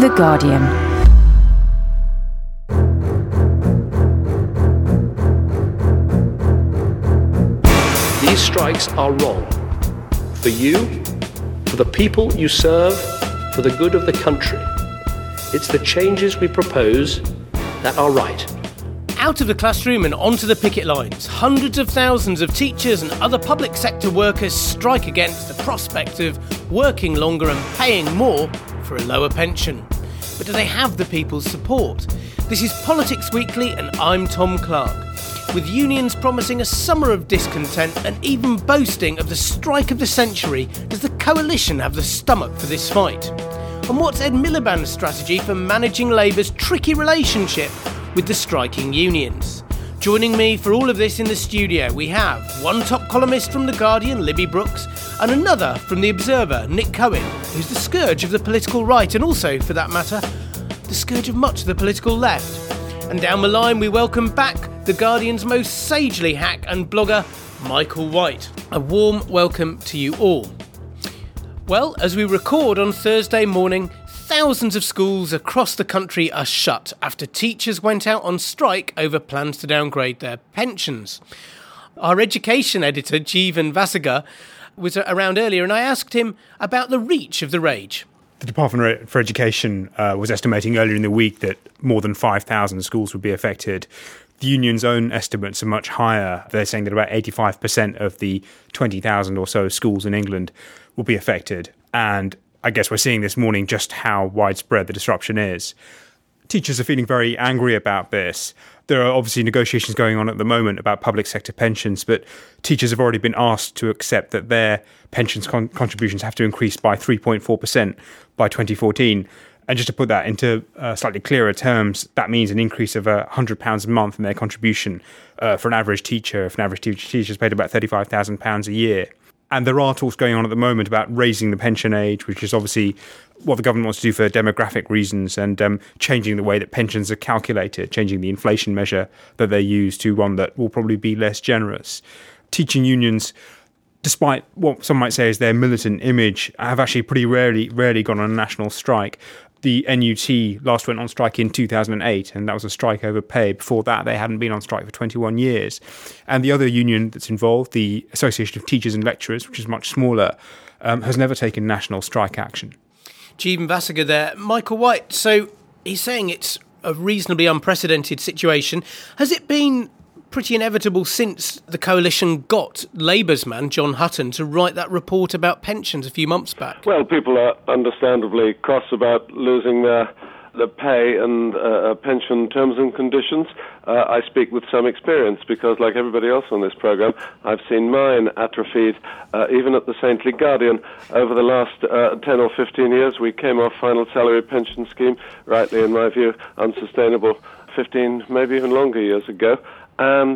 The Guardian. These strikes are wrong. For you, for the people you serve, for the good of the country. It's the changes we propose that are right. Out of the classroom and onto the picket lines, hundreds of thousands of teachers and other public sector workers strike against the prospect of working longer and paying more for a lower pension. But do they have the people's support? This is Politics Weekly and I'm Tom Clark. With unions promising a summer of discontent and even boasting of the strike of the century, does the coalition have the stomach for this fight? And what's Ed Miliband's strategy for managing Labour's tricky relationship with the striking unions? Joining me for all of this in the studio, we have one top columnist from The Guardian, Libby Brooks, and another from The Observer, Nick Cohen, who's the scourge of the political right and also, for that matter, the scourge of much of the political left. And down the line, we welcome back The Guardian's most sagely hack and blogger, Michael White. A warm welcome to you all. Well, as we record on Thursday morning, thousands of schools across the country are shut after teachers went out on strike over plans to downgrade their pensions. Our education editor, Jeevan Vasiga, was around earlier and I asked him about the reach of the rage. The Department for Education was estimating earlier in the week that more than 5,000 schools would be affected. The union's own estimates are much higher. They're saying that about 85% of the 20,000 or so schools in England will be affected. And I guess we're seeing this morning just how widespread the disruption is. Teachers are feeling very angry about this. There are obviously negotiations going on at the moment about public sector pensions, but teachers have already been asked to accept that their pensions contributions have to increase by 3.4% by 2014. And just to put that into slightly clearer terms, that means an increase of £100 a month in their contribution for an average teacher. If an average teacher is paid about £35,000 a year. And there are talks going on at the moment about raising the pension age, which is obviously what the government wants to do for demographic reasons, and changing the way that pensions are calculated, changing the inflation measure that they use to one that will probably be less generous. Teaching unions, despite what some might say is their militant image, have actually pretty rarely gone on a national strike. The NUT last went on strike in 2008, and that was a strike over pay. Before that, they hadn't been on strike for 21 years. And the other union that's involved, the Association of Teachers and Lecturers, which is much smaller, has never taken national strike action. Jeevan Vasiga there. Michael White, so he's saying it's a reasonably unprecedented situation. Has it been pretty inevitable since the coalition got Labour's man, John Hutton, to write that report about pensions a few months back? Well, people are understandably cross about losing their pay and pension terms and conditions. I speak with some experience because, like everybody else on this programme, I've seen mine atrophied, even at the Saintly Guardian. Over the last 10 or 15 years, we came off final salary pension scheme, rightly in my view, unsustainable 15, maybe even longer years ago. And,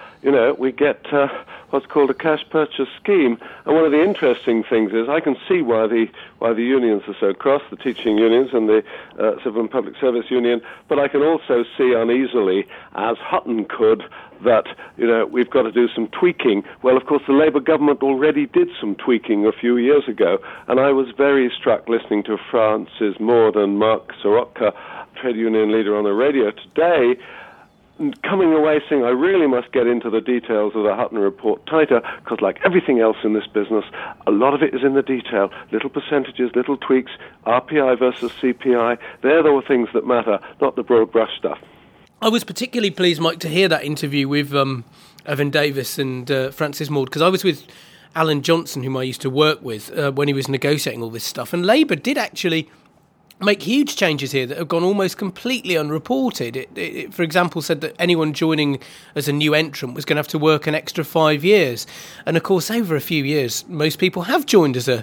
we get what's called a cash purchase scheme. And one of the interesting things is I can see why the unions are so cross, the teaching unions and the Civil and Public Service Union, but I can also see uneasily, as Hutton could, that, we've got to do some tweaking. Well, of course, the Labour government already did some tweaking a few years ago, and I was very struck listening to Francis Maud and Mark Soroka, trade union leader, on the radio today, coming away saying, I really must get into the details of the Hutton report tighter, because like everything else in this business, a lot of it is in the detail. Little percentages, little tweaks, RPI versus CPI. They're the things that matter, not the broad brush stuff. I was particularly pleased, Mike, to hear that interview with Evan Davis and Francis Maud, because I was with Alan Johnson, whom I used to work with, when he was negotiating all this stuff. And Labour did actually make huge changes here that have gone almost completely unreported. It, for example, said that anyone joining as a new entrant was going to have to work an extra 5 years. And, of course, over a few years, most people have joined as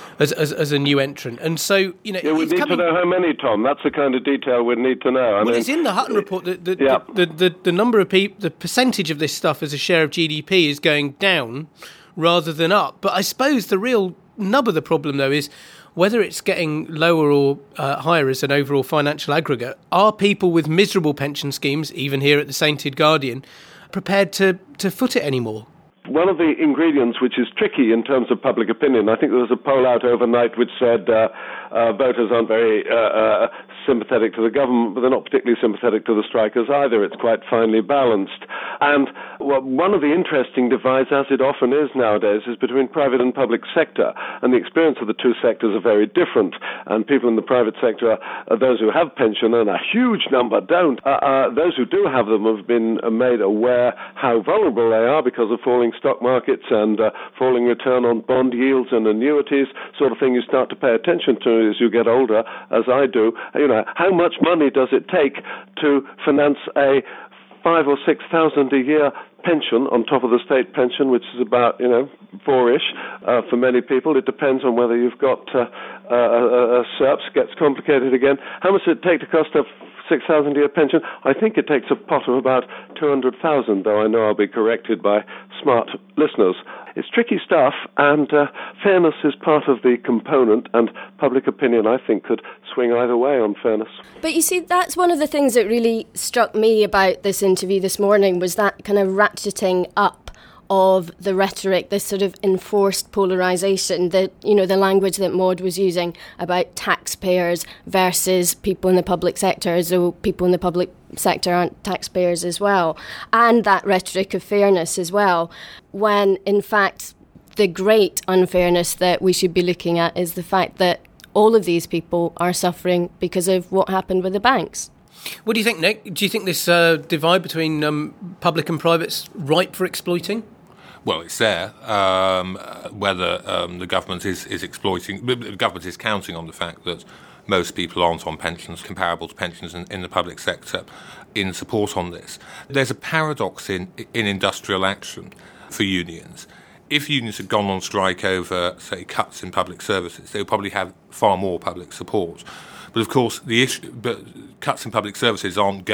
a new entrant. And so, we need to know how many, Tom. That's the kind of detail we'd need to know. It's in the Hutton report that the number of people, the percentage of this stuff as a share of GDP is going down rather than up. But I suppose the real nub of the problem, though, is whether it's getting lower or higher as an overall financial aggregate. Are people with miserable pension schemes, even here at the Sainted Guardian, prepared to foot it anymore? One of the ingredients which is tricky in terms of public opinion, I think there was a poll out overnight which said voters aren't very sympathetic to the government, but they're not particularly sympathetic to the strikers either. It's quite finely balanced. And one of the interesting divides, as it often is nowadays, is between private and public sector. And the experience of the two sectors are very different. And people in the private sector are those who have pension, and a huge number don't. Those who do have them have been made aware how vulnerable they are because of falling stock markets and falling return on bond yields and annuities, sort of thing you start to pay attention to as you get older, as I do. You know, how much money does it take to finance a 5,000 or 6,000 a year pension on top of the state pension, which is about, four-ish for many people. It depends on whether you've got a SERPS, gets complicated again. How much does it take to cost a 6,000 a year pension? I think it takes a pot of about 200,000, though I know I'll be corrected by smart listeners. It's tricky stuff, and fairness is part of the component, and public opinion, I think, could swing either way on fairness. But you see, that's one of the things that really struck me about this interview this morning, was that kind of ratcheting up of the rhetoric, this sort of enforced polarisation, the language that Maud was using about taxpayers versus people in the public sector, as though people in the public sector aren't taxpayers as well, and that rhetoric of fairness as well, when in fact the great unfairness that we should be looking at is the fact that all of these people are suffering because of what happened with the banks. What do you think, Nick? Do you think this divide between public and private's ripe for exploiting? Well, it's there. Whether the government is exploiting, the government is counting on the fact that most people aren't on pensions comparable to pensions in the public sector in support on this. There's a paradox in industrial action for unions. If unions had gone on strike over, say, cuts in public services, they would probably have far more public support. But of course, cuts in public services aren't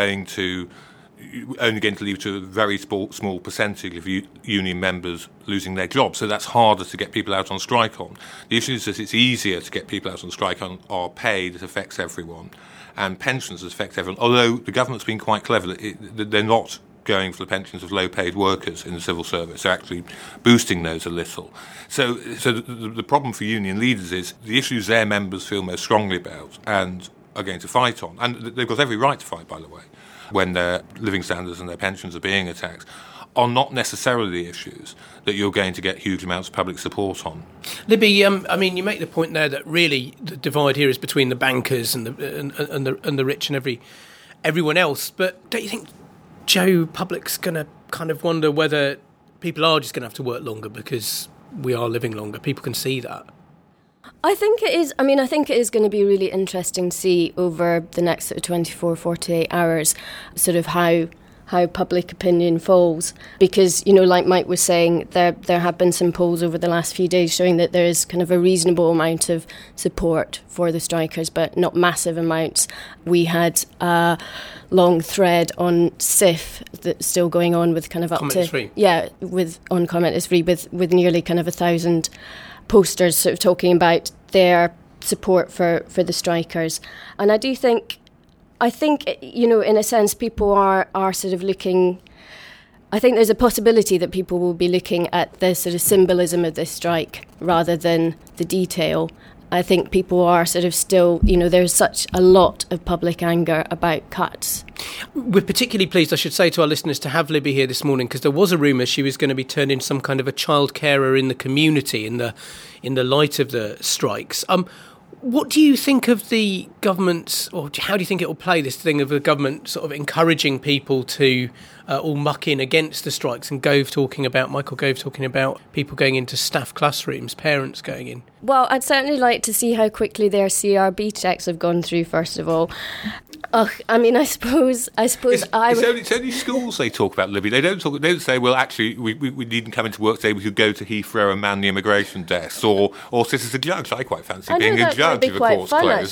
only going to lead to a very small percentage of union members losing their jobs. So that's harder to get people out on strike on. The issue is that it's easier to get people out on strike on our pay that affects everyone, and pensions that affect everyone. Although the government's been quite clever, they're not going for the pensions of low-paid workers in the civil service. They're actually boosting those a little. So the problem for union leaders is the issues their members feel most strongly about and are going to fight on, and they've got every right to fight, by the way, when their living standards and their pensions are being attacked, are not necessarily the issues that you're going to get huge amounts of public support on. Libby, you make the point there that really the divide here is between the bankers and the rich and everyone else. But don't you think, Joe, public's going to kind of wonder whether people are just going to have to work longer because we are living longer? People can see that. I think it is. I think it is going to be really interesting to see over the next sort of 24, 48 hours sort of how public opinion falls. Because, like Mike was saying, there have been some polls over the last few days showing that there is kind of a reasonable amount of support for the strikers, but not massive amounts. We had a long thread on SIF that's still going on with kind of up Comment to... is free. Yeah, on Comment is Free with nearly kind of 1,000 posters sort of talking about their support for the strikers. And I think, in a sense, people are sort of looking... I think there's a possibility that people will be looking at the sort of symbolism of this strike rather than the detail. I think people are sort of still, there's such a lot of public anger about cuts. We're particularly pleased, I should say to our listeners, to have Libby here this morning, because there was a rumour she was going to be turned into some kind of a child carer in the community in the light of the strikes. What do you think of the government's, or how do you think it will play, this thing of the government sort of encouraging people to all muck in against the strikes, and Michael Gove talking about people going into staff classrooms, parents going in? Well, I'd certainly like to see how quickly their CRB checks have gone through, first of all. I suppose it's only schools they talk about, Libby. They don't say, well, actually, we needn't come into work today, we could go to Heathrow and man the immigration desk, or sit as a judge. I quite fancy being a judge if the court's closed.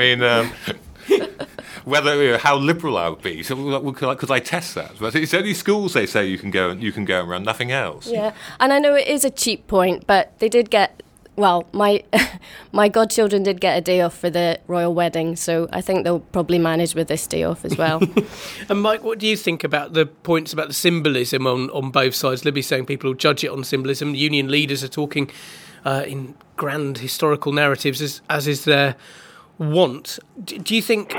Whether how liberal I would be, so could I test that? But it's only schools they say you can go and run, nothing else. Yeah, and I know it is a cheap point, but they did get Well, my godchildren did get a day off for the royal wedding, so I think they'll probably manage with this day off as well. And Mike, what do you think about the points about the symbolism on both sides? Libby's saying people will judge it on symbolism. Union leaders are talking in grand historical narratives, as is their want. Do you think...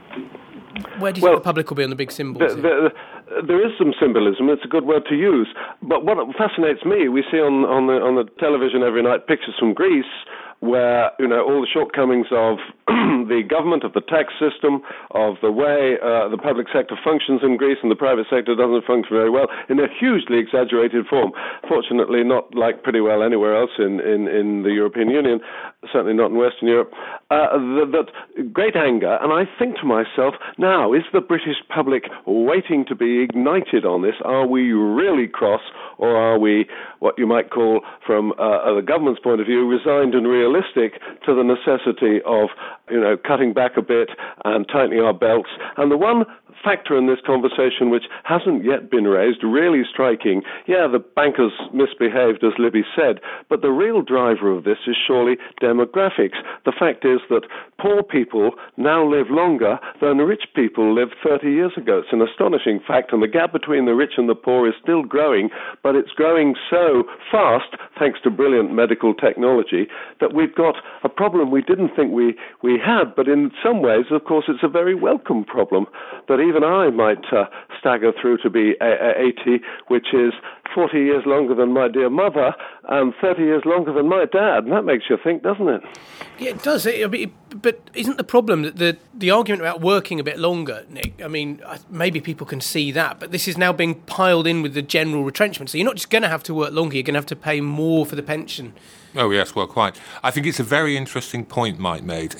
where do you think the public will be on the big symbols? There is some symbolism. It's a good word to use. But what fascinates me, we see on the television every night pictures from Greece where, all the shortcomings of the government, of the tax system, of the way the public sector functions in Greece and the private sector doesn't function very well, in a hugely exaggerated form. Fortunately, not like pretty well anywhere else in the European Union, certainly not in Western Europe. That great anger, and I think to myself, now, is the British public waiting to be ignited on this? Are we really cross, or are we, what you might call, from the government's point of view, resigned and realistic to the necessity of, cutting back a bit and tightening our belts? And the one factor in this conversation which hasn't yet been raised, really striking, the bankers misbehaved, as Libby said, but the real driver of this is surely demographics. The fact is that poor people now live longer than rich people lived 30 years ago. It's an astonishing fact, and the gap between the rich and the poor is still growing, but it's growing so fast, thanks to brilliant medical technology, that we've got a problem we didn't think we had, but in some ways, of course, it's a very welcome problem that even I might stagger through to be 80, which is 40 years longer than my dear mother and 30 years longer than my dad. And that makes you think, doesn't it? Yeah, it does. But isn't the problem that the argument about working a bit longer, Nick, maybe people can see that, but this is now being piled in with the general retrenchment. So you're not just going to have to work longer, you're going to have to pay more for the pension. Oh, yes, well, quite. I think it's a very interesting point Mike made.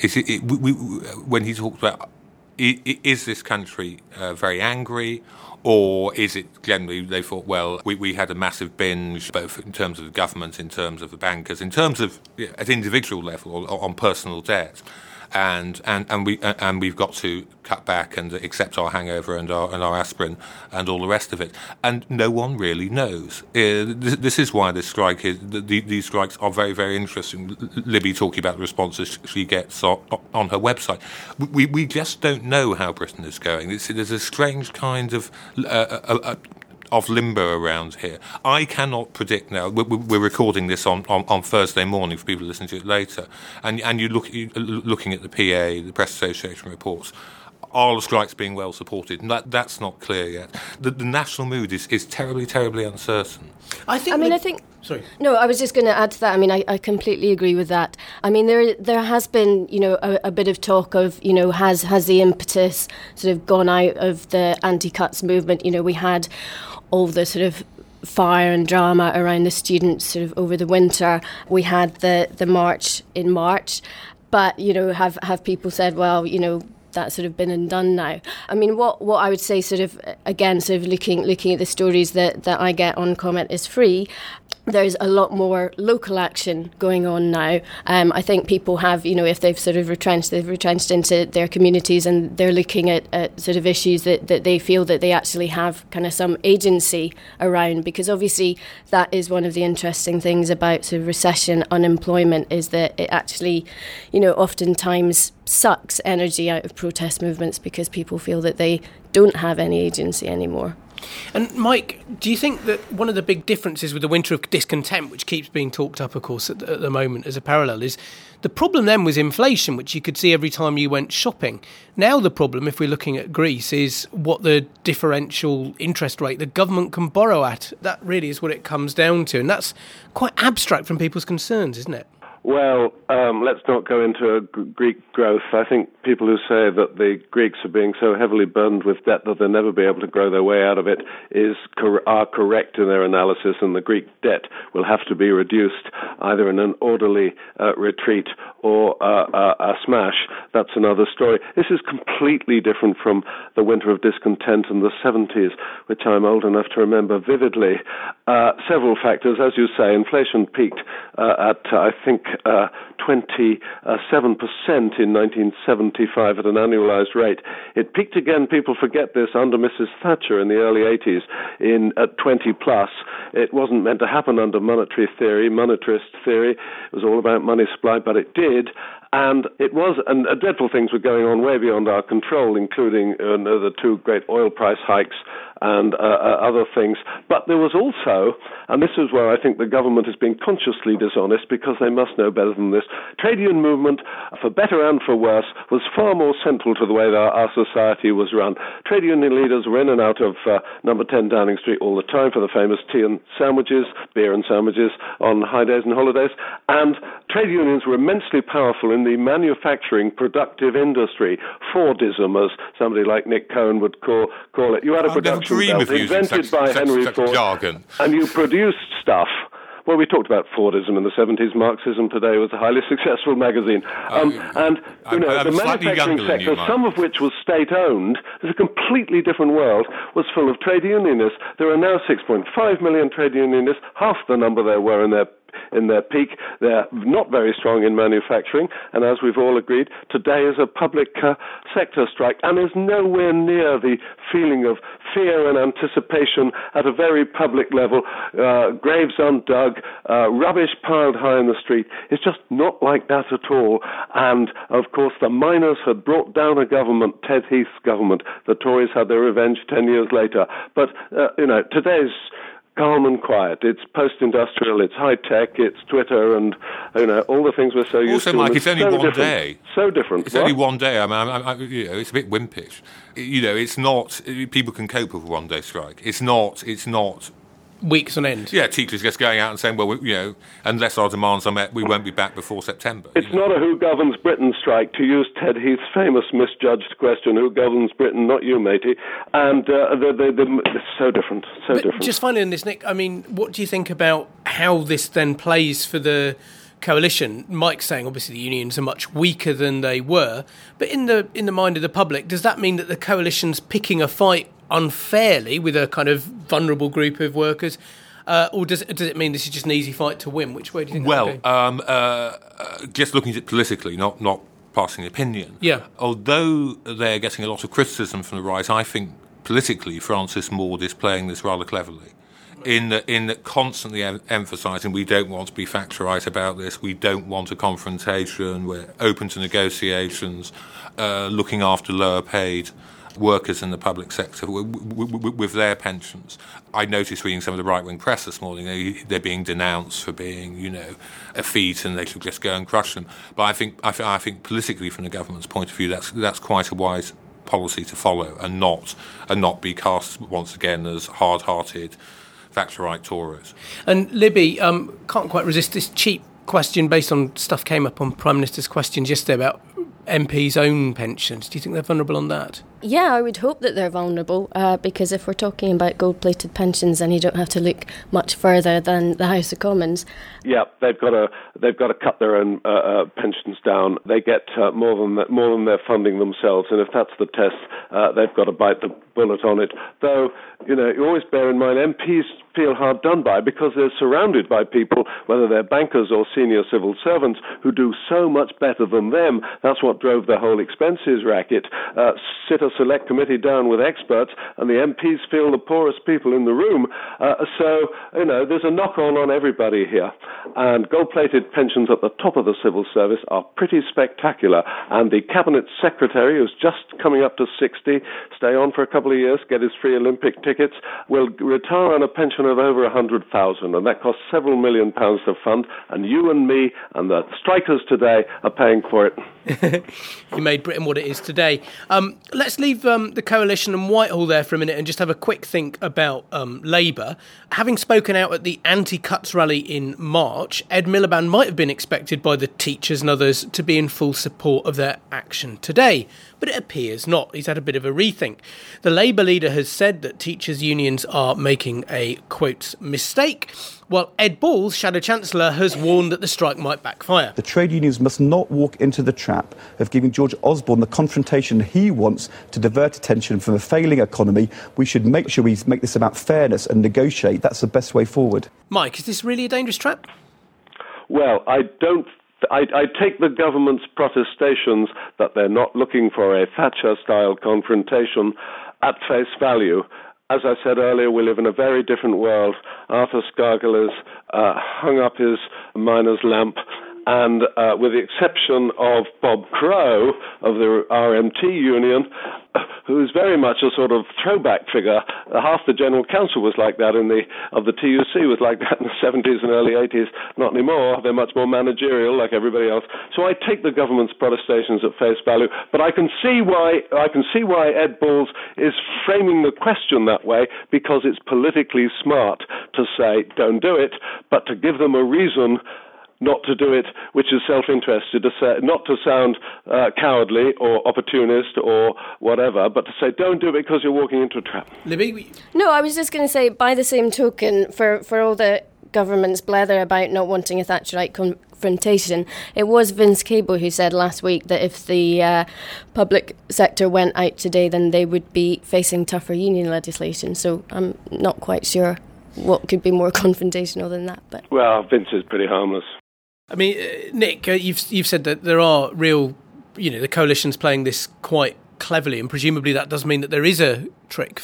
When he talked about, is this country very angry, or is it generally they thought, well, we had a massive binge, both in terms of the government, in terms of the bankers, in terms of at individual level or on personal debt, and we've got to cut back and accept our hangover and our aspirin and all the rest of it, and no one really knows. This is why this strike is. These strikes are very, very interesting. Libby talking about the responses she gets on her website. We just don't know how Britain is going. There's a strange kind of limbo around here. I cannot predict now. We're recording this on Thursday morning for people listening to it later, and you're looking at the PA, the Press Association reports. Are the strikes being well supported? That's not clear yet. The national mood is terribly, terribly uncertain. I think. Sorry. No, I was just going to add to that. I completely agree with that. There has been, a bit of talk of, has the impetus sort of gone out of the anti-cuts movement? We had all the sort of fire and drama around the students sort of over the winter. We had the march in March, but, have people said, well, that's sort of been and done now. What I would say sort of looking at the stories that I get on Comment is Free, there's a lot more local action going on now. I think people have, if they've sort of they've retrenched into their communities and they're looking at sort of issues that they feel that they actually have kind of some agency around, because obviously that is one of the interesting things about sort of recession, unemployment, is that it actually, oftentimes sucks energy out of protest movements because people feel that they don't have any agency anymore. And Mike, do you think that one of the big differences with the winter of discontent, which keeps being talked up, of course, at the moment as a parallel, is the problem then was inflation, which you could see every time you went shopping. Now the problem, if we're looking at Greece, is what the differential interest rate the government can borrow at. That really is what it comes down to. And that's quite abstract from people's concerns, isn't it? Well, let's not go into Greek growth. I think people who say that the Greeks are being so heavily burdened with debt that they'll never be able to grow their way out of it are correct in their analysis, and the Greek debt will have to be reduced either in an orderly retreat or a smash. That's another story. This is completely different from the winter of discontent in the 70s, which I'm old enough to remember vividly. Several factors. As you say, inflation peaked at, I think, 27% in 1975 at an annualized rate. It peaked again, people forget this, under Mrs. Thatcher in the early 80s at 20 plus. It wasn't meant to happen under monetarist theory. It was all about money supply, but it did. And it was, and dreadful things were going on way beyond our control, including the two great oil price hikes and other things. But there was also, and this is where I think the government has been consciously dishonest because they must know better than this, trade union movement, for better and for worse, was far more central to the way that our society was run. Trade union leaders were in and out of number 10 Downing Street all the time for the famous tea and sandwiches, beer and sandwiches on high days and holidays. And trade unions were immensely powerful in the manufacturing productive industry. Fordism, as somebody like Nick Cohen would call it. You had a production belt invented by Henry Ford, jargon. And you produced stuff. Well, we talked about Fordism in the 70s. Marxism Today was a highly successful magazine. The manufacturing sector, some of which was state-owned, is a completely different world, was full of trade unionists. There are now 6.5 million trade unionists, half the number there were in their peak. They're not very strong in manufacturing, and as we've all agreed, today is a public sector strike, and is nowhere near the feeling of fear and anticipation at a very public level, graves undug, rubbish piled high in the street. It's just not like that at all. And, of course, the miners had brought down a government, Ted Heath's government. The Tories had their revenge 10 years later. But, today's calm and quiet. It's post-industrial, it's high-tech, it's Twitter, and all the things we're so used to. Also, Mike, it's only one day. So different. It's only one day. It's a bit wimpish. It's not. People can cope with a one-day strike. It's not weeks on end. Yeah, teachers just going out and saying, well, unless our demands are met, we won't be back before September. It's not a who governs Britain strike, to use Ted Heath's famous misjudged question, who governs Britain, not you, matey. And it's so different, so different. Just finally on this, Nick, what do you think about how this then plays for the coalition? Mike's saying obviously the unions are much weaker than they were, but in the mind of the public, does that mean that the coalition's picking a fight unfairly with a kind of vulnerable group of workers, or does it mean this is just an easy fight to win? Which way do you think? Well, just looking at it politically, not passing opinion. Yeah. Although they're getting a lot of criticism from the right, I think politically Francis Maude is playing this rather cleverly. In constantly emphasising we don't want to be Thatcherite about this, we don't want a confrontation, we're open to negotiations, looking after lower paid workers in the public sector with their pensions. I noticed reading some of the right-wing press this morning, they're being denounced for being, effete, and they should just go and crush them. But I think politically, from the government's point of view, that's quite a wise policy to follow, and not be cast once again as hard-hearted Thatcherite Tories. And Libby, can't quite resist this cheap question based on stuff came up on Prime Minister's questions yesterday about MPs' own pensions. Do you think they're vulnerable on that? Yeah, I would hope that they're vulnerable, because if we're talking about gold-plated pensions, then you don't have to look much further than the House of Commons. Yeah, they've got to cut their own pensions down. They get more than they're funding themselves, and if that's the test, they've got to bite the bullet on it. Though, you always bear in mind MPs feel hard done by because they're surrounded by people, whether they're bankers or senior civil servants, who do so much better than them. That's what drove the whole expenses racket. Sit a select committee down with experts, and the MPs feel the poorest people in the room. So there's a knock-on everybody here. And gold-plated pensions at the top of the civil service are pretty spectacular. And the Cabinet Secretary, who's just coming up to 60, stay on for a couple of years, get his free Olympic tickets, will retire on a pension of over 100,000, and that costs several £1 million to fund, and you and me and the strikers today are paying for it. You made Britain what it is today. Let's leave the coalition and Whitehall there for a minute and just have a quick think about Labour. Having spoken out at the anti-cuts rally in March, Ed Miliband might have been expected by the teachers and others to be in full support of their action today, but it appears not. He's had a bit of a rethink. The Labour leader has said that teachers' unions are making a, quote, mistake, while Ed Balls, Shadow Chancellor, has warned that the strike might backfire. The trade unions must not walk into the trap of giving George Osborne the confrontation he wants to divert attention from a failing economy. We should make sure we make this about fairness and negotiate. That's the best way forward. Mike, is this really a dangerous trap? Well, I don't I take the government's protestations that they're not looking for a Thatcher-style confrontation at face value. As I said earlier, we live in a very different world. Arthur Scargill has hung up his miner's lamp, and with the exception of Bob Crow of the RMT union, who's very much a sort of throwback figure. Half the general council was like that of the TUC was like that in the 70s and early 80s. Not anymore. They're much more managerial, like everybody else. So I take the government's protestations at face value, but I can see why Ed Balls is framing the question that way, because it's politically smart to say don't do it, but to give them a reason not to do it, which is self-interested, to say, not to sound cowardly or opportunist or whatever, but to say don't do it because you're walking into a trap. Libby? No, I was just going to say, by the same token, for all the government's blether about not wanting a Thatcherite confrontation, it was Vince Cable who said last week that if the public sector went out today, then they would be facing tougher union legislation. So I'm not quite sure what could be more confrontational than that. But well, Vince is pretty harmless. I mean, Nick, you've said that there are real, the coalition's playing this quite cleverly, and presumably that does mean that there is a trap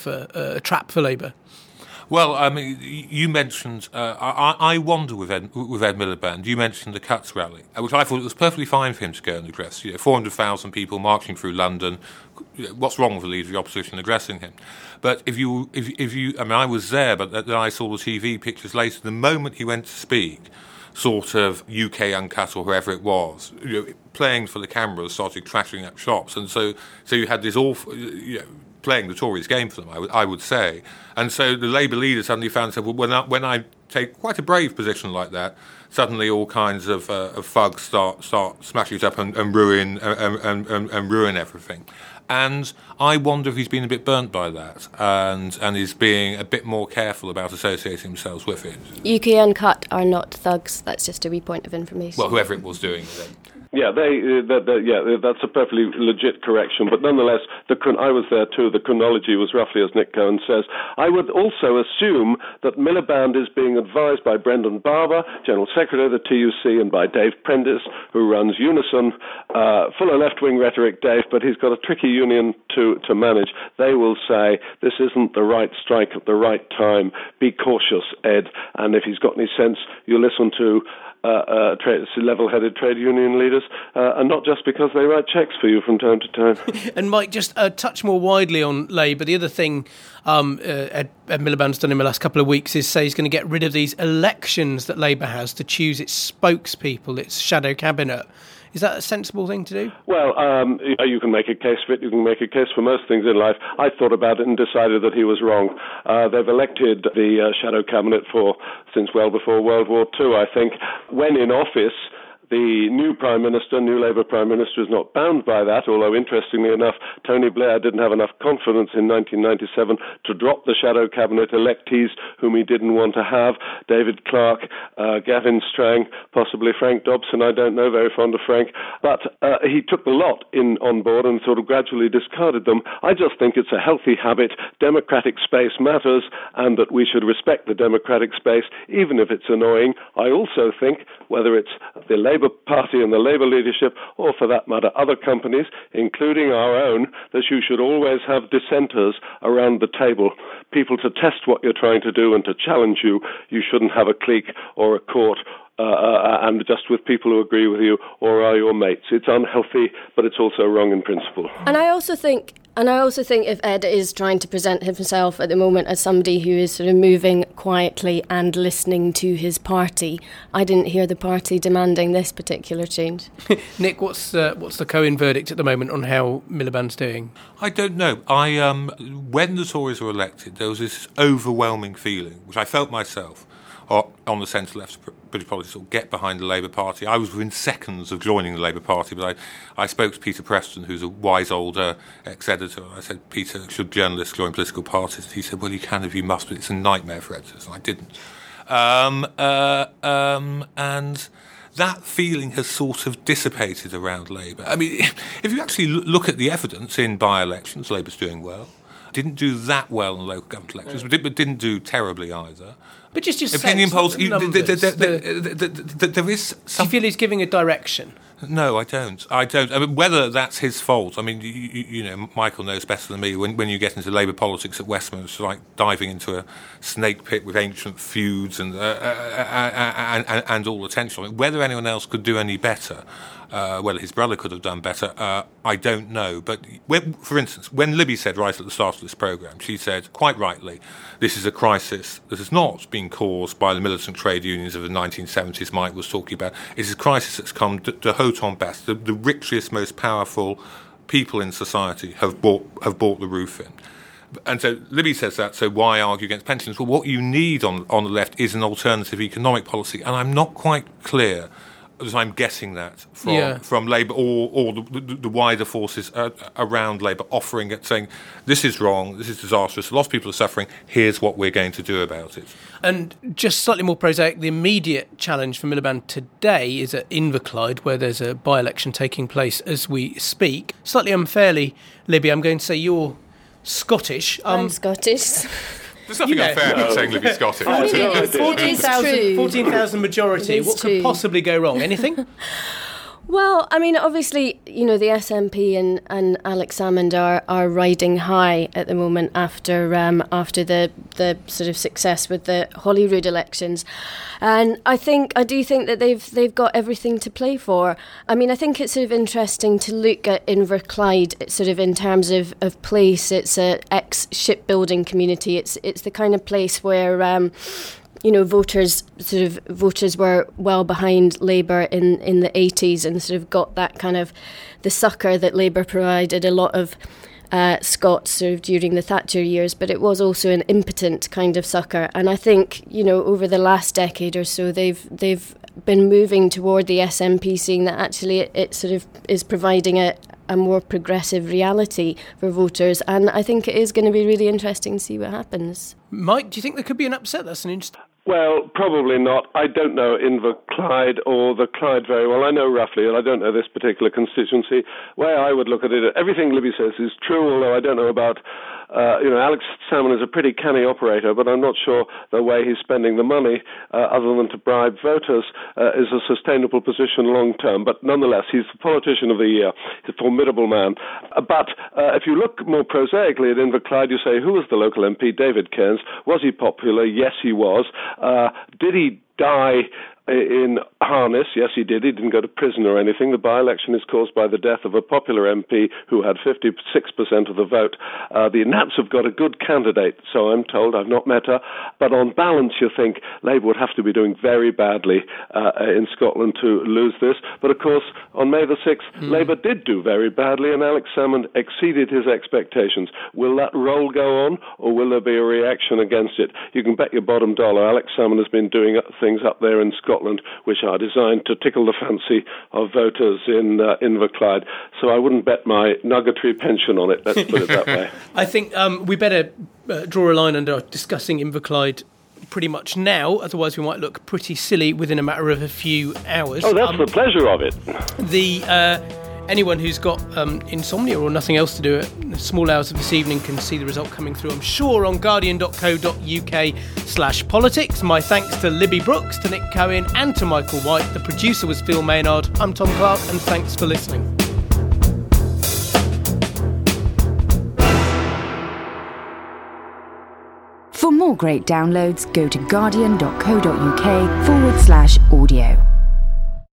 for Labour. Well, I mean, you mentioned, I wonder with Ed Miliband, you mentioned the Cuts rally, which I thought it was perfectly fine for him to go and address. 400,000 people marching through London. What's wrong with the leader of the opposition addressing him? But if you, I mean, I was there, but then I saw the TV pictures later. The moment he went to speak, sort of UK Uncut or whoever it was, playing for the cameras, started trashing up shops, and so you had this awful, playing the Tories' game for them, I would say. And so the Labour leader suddenly found himself, well, when I take quite a brave position like that, suddenly all kinds of thugs start smashing it up and ruin everything. And I wonder if he's been a bit burnt by that and is being a bit more careful about associating himself with it. UK Uncut are not thugs. That's just a wee point of information. Well, whoever it was doing it. Yeah, that's a perfectly legit correction. But nonetheless, I was there too. The chronology was roughly as Nick Cohen says. I would also assume that Miliband is being advised by Brendan Barber, General Secretary of the TUC, and by Dave Prentice, who runs Unison. Full of left-wing rhetoric, Dave, but he's got a tricky union to manage. They will say, this isn't the right strike at the right time. Be cautious, Ed. And if he's got any sense, you listen to level-headed trade union leaders, and not just because they write cheques for you from time to time. And Mike, just touch more widely on Labour. The other thing Ed Miliband's done in the last couple of weeks is say he's going to get rid of these elections that Labour has to choose its spokespeople, its shadow cabinet. Is that a sensible thing to do? Well, you can make a case for it. You can make a case for most things in life. I thought about it and decided that he was wrong. They've elected the shadow cabinet since well before World War II, I think. When in office, the new Labour Prime Minister, is not bound by that, although interestingly enough, Tony Blair didn't have enough confidence in 1997 to drop the shadow cabinet electees whom he didn't want to have. David Clark, Gavin Strang, possibly Frank Dobson, I don't know, very fond of Frank. But he took the lot on board and sort of gradually discarded them. I just think it's a healthy habit. Democratic space matters, and that we should respect the democratic space, even if it's annoying. I also think, whether it's the Labour Party and the Labour leadership, or for that matter other companies, including our own, that you should always have dissenters around the table, people to test what you're trying to do and to challenge you. You shouldn't have a clique or a court and just with people who agree with you or are your mates. It's unhealthy, but it's also wrong in principle. And I also think if Ed is trying to present himself at the moment as somebody who is sort of moving quietly and listening to his party, I didn't hear the party demanding this particular change. Nick, what's the Cohen verdict at the moment on how Miliband's doing? I don't know. When the Tories were elected, there was this overwhelming feeling, which I felt myself, on the centre-left British politics, or get behind the Labour Party. I was within seconds of joining the Labour Party, but I spoke to Peter Preston, who's a wise older ex-editor. I said, Peter, should journalists join political parties? He said, well, you can if you must, but it's a nightmare for editors. And I didn't. And that feeling has sort of dissipated around Labour. I mean, if you actually look at the evidence in by-elections, Labour's doing well. Didn't do that well in the local government elections, but didn't do terribly either. But just opinion polls. There is. Do you feel he's giving a direction? No, I don't. I mean, whether that's his fault, I mean, you know, Michael knows better than me. When you get into Labour politics at Westminster, it's like diving into a snake pit with ancient feuds and all the tension. I mean, whether anyone else could do any better, whether his brother could have done better, I don't know. But for instance, when Libby said right at the start of this programme, she said quite rightly, this is a crisis that has not been caused by the militant trade unions of the 1970s Mike was talking about. It is a crisis that's come to haut en best. The richest, most powerful people in society have bought the roof in. And so Libby says that, so why argue against pensions? Well, what you need on the left is an alternative economic policy, and I'm not quite clear, as I'm guessing that from Labour or the wider forces around Labour offering it, saying this is wrong, this is disastrous, a lot of people are suffering, here's what we're going to do about it. And just slightly more prosaic, the immediate challenge for Miliband today is at Inverclyde, where there's a by-election taking place as we speak. Slightly unfairly, Libby, I'm going to say you're Scottish. I'm Scottish. There's nothing unfair about saying Libby's Scottish. 14,000 majority. What could possibly go wrong? Anything? Well, I mean, obviously, you know, the SNP and Alex Salmond are riding high at the moment after the sort of success with the Holyrood elections, and I do think that they've got everything to play for. I mean, I think it's sort of interesting to look at Inverclyde sort of in terms of place. It's a ex-shipbuilding community. It's the kind of place where you know, voters were well behind Labour in the 80s and sort of got that kind of the succour that Labour provided a lot of Scots sort of during the Thatcher years, but it was also an impotent kind of succour. And I think, you know, over the last decade or so, they've been moving toward the SNP, seeing that actually it sort of is providing a more progressive reality for voters, and I think it is going to be really interesting to see what happens. Mike, do you think there could be an upset? That's an interesting... Well, probably not. I don't know Inverclyde or the Clyde very well. I know roughly, and I don't know this particular constituency. Way I would look at it, everything Libby says is true, although I don't know about... Alex Salmond is a pretty canny operator, but I'm not sure the way he's spending the money, other than to bribe voters, is a sustainable position long term. But nonetheless, he's the politician of the year. He's a formidable man. But if you look more prosaically at Inverclyde, you say, who was the local MP? David Cairns. Was he popular? Yes, he was. Did he die in harness? Yes, he did. He didn't go to prison or anything. The by-election is caused by the death of a popular MP who had 56% of the vote. The Nats have got a good candidate, so I'm told. I've not met her. But on balance, you think Labour would have to be doing very badly in Scotland to lose this. But of course, on May the 6th, Labour did do very badly, and Alex Salmond exceeded his expectations. Will that roll go on, or will there be a reaction against it? You can bet your bottom dollar Alex Salmond has been doing things up there in Scotland which are designed to tickle the fancy of voters in Inverclyde. So I wouldn't bet my nuggetry pension on it, let's put it that way. I think we better draw a line under discussing Inverclyde pretty much now, otherwise we might look pretty silly within a matter of a few hours. Oh, that's the pleasure of it. Anyone who's got insomnia or nothing else to do at the small hours of this evening can see the result coming through, I'm sure, on guardian.co.uk/politics. My thanks to Libby Brooks, to Nick Cohen and to Michael White. The producer was Phil Maynard. I'm Tom Clark, and thanks for listening. For more great downloads, go to guardian.co.uk/audio.